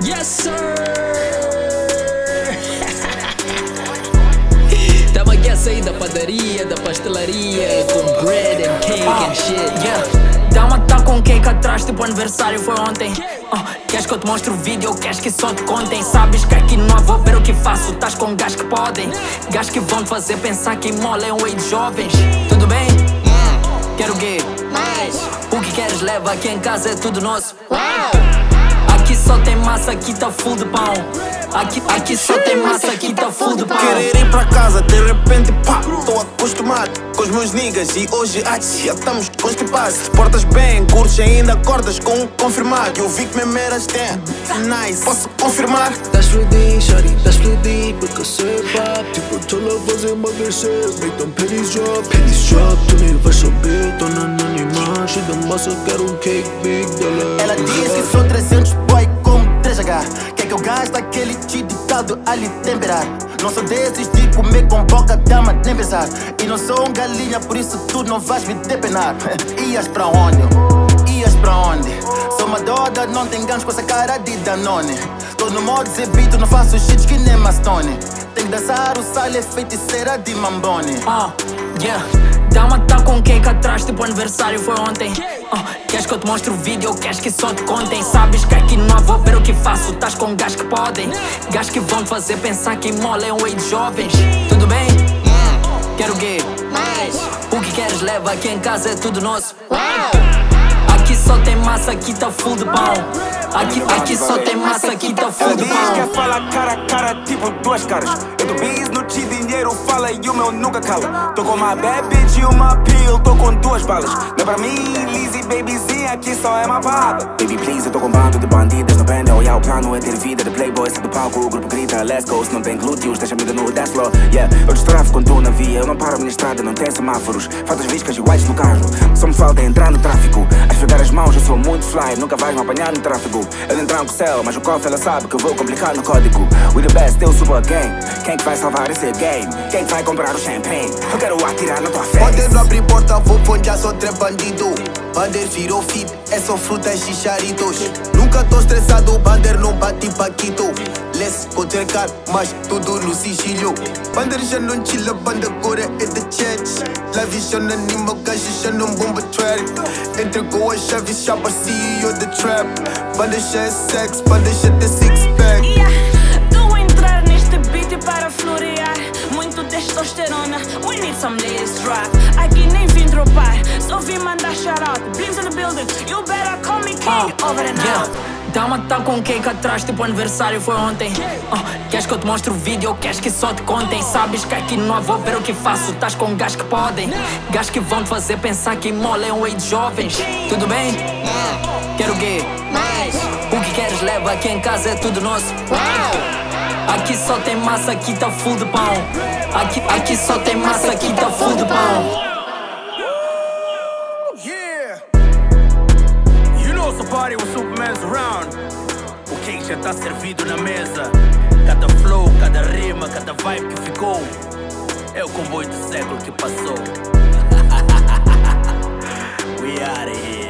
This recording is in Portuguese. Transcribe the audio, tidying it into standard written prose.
Yes, sir! Tamo aqui a sair da padaria, da pastelaria, com bread and cake and shit. Yeah. Dá-me tá com cake atrás, tipo aniversário foi ontem. Queres que eu te mostre o vídeo ou queres que só te contem? Sabes que aqui não vou ver o que faço. Estás com gás que podem, gás que vão te fazer pensar que mola é um way de jovens. Tudo bem? Quero o quê? O que queres leva, aqui em casa é tudo nosso. Aqui só tem massa, aqui tá full de pão. Aqui só tem massa, aqui tá full de pão. Querer ir pra casa, de repente pá, tô acostumado com os meus niggas e hoje já estamos constipados. Te portas bem, curtes e ainda acordas com um confirmado. Eu vi que mesmo eras nice, posso confirmar? Estás feliz, shawty, estás feliz porque eu sei pá. Tipo, tô lá a fazer emagrecer, make them pennies drop. Pennies drop, tu nem vais saber, tô na anonimato. Cheio de massa, quero um cake big dela. Ela diz que sou 300 boy com 3H. Quer que eu gaste aquele tipo de caldo a lhe temperar. Não sou desses de comer com boca, dama, nem pensar. E não sou um galinha, por isso tu não vais me depenar. Ias pra onde? Ias pra onde? Sou uma doda, não tem ganhos com essa cara de Danone. Tô no modo zebito, não faço shit que nem Mastone. Tem que dançar o sale, é feiticeira de Mambone. Yeah. Dá-me tá com cake atrás, tipo aniversário foi ontem. Queres que eu te mostre o vídeo ou queres que só te contem? Sabes que aqui não vou ver o que faço. Estás com gás que podem, gás que vão te fazer pensar que mola é um way de jovens. Tudo bem? Quero o quê? O que queres leva, aqui em casa é tudo nosso. Aqui só tem massa, aqui tá full de pão. Aqui só tem massa, aqui tá full de Ela diz que pão. fala cara a cara, tipo duas caras. Eu do bis, no te dinheiro fala e o meu nunca cala. Tô com uma bad bitch e uma pill, tô com duas balas. Não é pra mim, Lizzy, babyzinha, aqui só é uma baba. Baby please, eu tô com um bando de bandidas no band. Olhar o plano é ter vida de playboy. Se do palco o grupo grita, let's go. Se não tem glúteos, deixa-me no dance floor. Yeah, eu destravo com tu na via. Eu não paro a minha estrada, não tem semáforos. Faltas viscas e whites no carro. Só me falta entrar no tráfico. A esfregar as mãos, eu sou muito fly. Nunca vais me apanhar no tráfego. Ele entrar com o céu, mas o cofre ela sabe que eu vou complicar no código. We the best, eu subo a game. Quem que vai salvar esse game? Quem que vai comprar o champanhe? Eu quero atirar na tua face. Poder não abrir porta, vou ponjar, sou trem bandido. Bander virou fit, é só frutas e charitos. Nunca tô estressado, Bander não bate paquito. Let's go cercar, mas tudo no sigilo. Bander já não chila, banda cora é the church. La vision anima, gajo já não bomba track. Entregou a chave, chapa CEO the trap. Bander já é sex, Bander já tem six pack. Tô a entrar neste beat para florear. Muito testosterona, we need some latest drop. Aqui nem vim dropar, só vim mandar shout out. Blings in the building, you better call me king. Over and out. Dá-me tá com cake atrás, tipo aniversário foi ontem. Queres que eu te mostre o vídeo ou queres que só te contem? Sabes que aqui não vou ver o que faço. Estás com gás que podem, gás que vão te fazer pensar que mola é um way de jovens. Tudo bem? Quero o quê? O que queres leva, aqui em casa é tudo nosso. Aqui só tem massa, aqui tá full de pão. Aqui só tem massa, aqui tá full de pão. Party with Superman's around. O cake já tá servido na mesa. Cada flow, cada rima, cada vibe que ficou. É o comboio do século que passou. We are here.